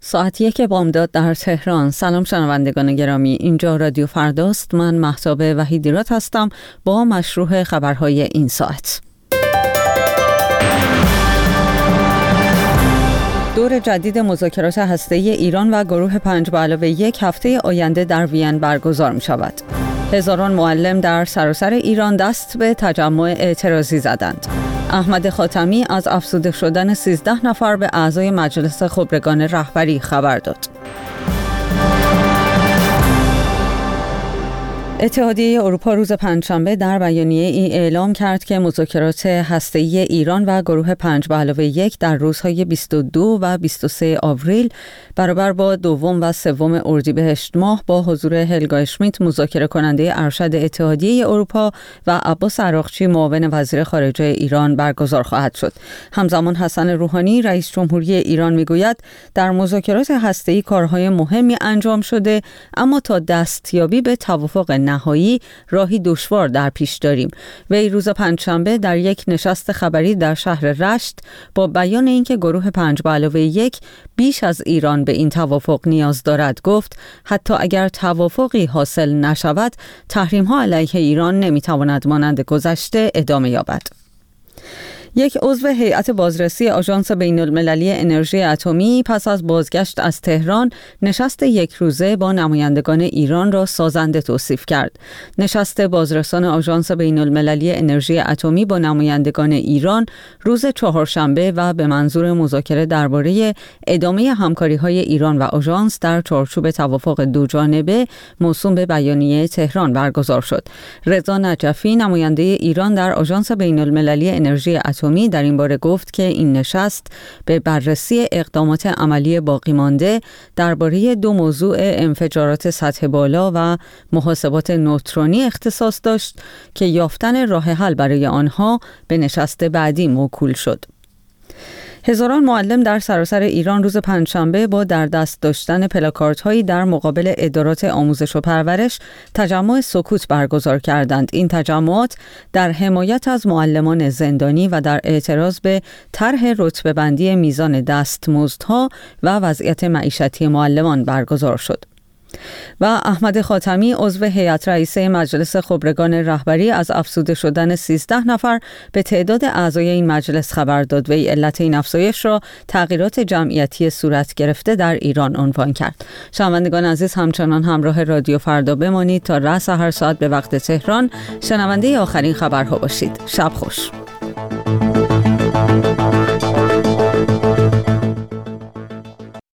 ساعت 1 بامداد در تهران. سلام شنوندگان گرامی، اینجا رادیو فرداست. من مهتاب وحیدیراد هستم با مشروع خبرهای این ساعت. دور جدید مذاکرات هسته‌ای ایران و گروه 5+1 هفته آینده در وین برگزار می شود. هزاران معلم در سراسر ایران دست به تجمع اعتراضی زدند. احمد خاتمی از افزوده شدن 13 نفر به اعضای مجلس خبرگان رهبری خبر داد. اتحادیه اروپا روز پنجشنبه در بیانیه ای اعلام کرد که مذاکرات هسته‌ای ایران و گروه 5+1 در روزهای 22 و 23 آوریل برابر با دوم و سوم اردیبهشت ماه با حضور هلگا اشمیت مذاکره کننده ارشد اتحادیه اروپا و عباس عراقچی معاون وزیر خارجه ایران برگزار خواهد شد. همزمان حسن روحانی رئیس جمهوری ایران میگوید در مذاکرات هسته‌ای کارهای مهمی انجام شده، اما تا دستیابی به توافق نهایی راهی دشوار در پیش داریم. وی روز پنجشنبه در یک نشست خبری در شهر رشت با بیان اینکه گروه 5+1 بیش از ایران به این توافق نیاز دارد گفت حتی اگر توافقی حاصل نشود تحریم‌ها علیه ایران نمی‌تواند مانند گذشته ادامه یابد. یک عضو هیئت بازرسی آژانس بین‌المللی انرژی اتمی پس از بازگشت از تهران نشست یک روزه با نمایندگان ایران را سازنده توصیف کرد. نشست بازرسان آژانس بین‌المللی انرژی اتمی با نمایندگان ایران روز چهارشنبه و به منظور مذاکره درباره ادامه همکاری‌های ایران و آژانس در چارچوب توافق دوجانبه موسوم به بیانیه تهران برگزار شد. رضا نجفی نماینده ایران در آژانس بین‌المللی انرژی اتمی در این باره گفت که این نشست به بررسی اقدامات عملی باقی مانده درباره دو موضوع انفجارات سطح بالا و محاسبات نوترونی اختصاص داشت که یافتن راه حل برای آنها به نشست بعدی موکول شد. هزاران معلم در سراسر ایران روز پنجشنبه با در دست داشتن پلاکاردهایی در مقابل ادارات آموزش و پرورش تجمع سکوت برگزار کردند. این تجمعات در حمایت از معلمان زندانی و در اعتراض به طرح رتبه‌بندی میزان دستمزدها و وضعیت معیشتی معلمان برگزار شد. و احمد خاتمی عضو هیئت رئیسه مجلس خبرگان رهبری از افزوده شدن 13 نفر به تعداد اعضای این مجلس خبر داد. وی علت این افزایش را تغییرات جمعیتی صورت گرفته در ایران عنوان کرد. شنوندگان عزیز، همچنان همراه رادیو فردا بمانید تا رأس هر ساعت به وقت تهران شنونده آخرین خبرها باشید. شب خوش.